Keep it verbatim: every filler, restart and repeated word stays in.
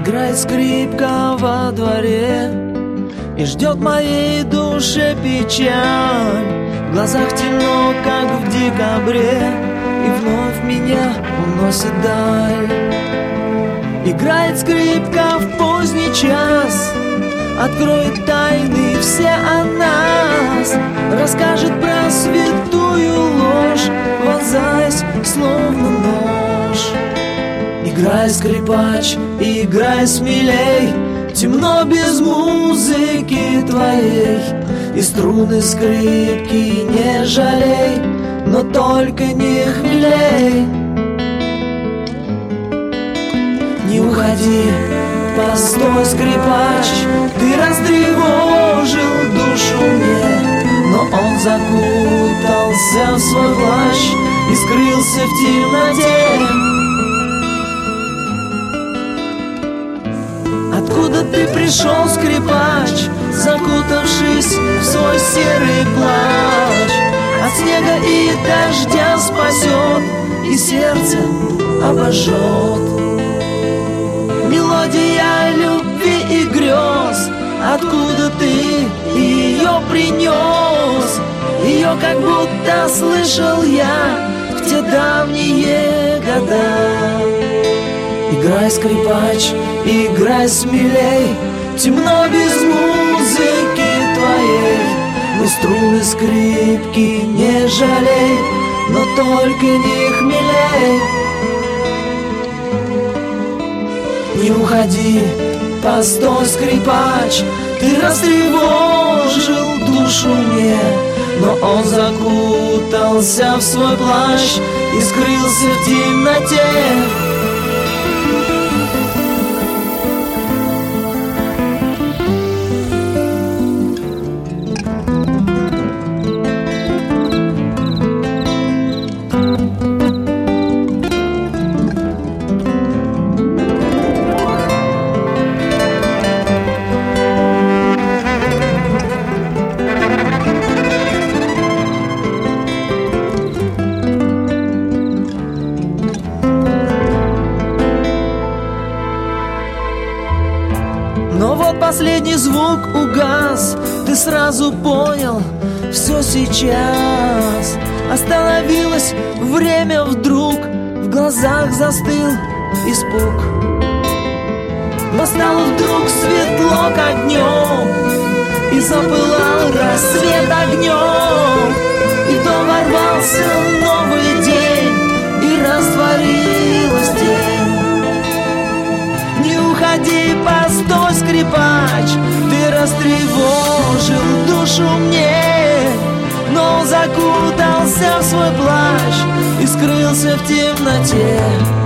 Играет скрипка во дворе и ждет моей душе печаль. В глазах темно, как в декабре, и вновь меня уносит даль. Играет скрипка в поздний час, откроет тайны все о нас, расскажет про святую ложь, вонзаясь словно нож. Играй, скрипач, играй смелей, темно без музыки твоей, и струны скрипки не жалей, но только не хмелей. Не уходи, постой, скрипач, ты растревожил душу мне, но он закутался в свой плащ и скрылся в темноте. Откуда ты пришел, скрипач, закутавшись в свой серый плащ? От снега и дождя спасет и сердце обожжет. Мелодия любви и грез, откуда ты ее принес? Ее как будто слышал я в те давние года. Играй, скрипач, играй смелей, темно без музыки твоей, но струны скрипки не жалей, но только не хмелей. Не уходи, постой, скрипач, ты растревожил душу мне, но он закутался в свой плащ и скрылся в темноте. Но вот последний звук угас, ты сразу понял, все сейчас. Остановилось время вдруг, в глазах застыл испуг. Но стало вдруг светло, как днем, и запылал рассвет огнем. И в дом ворвался новый день, и растворилась тень. Не уходи, постой, скрипач, ты растревожил душу мне, но он закутался в свой плащ и скрылся в темноте.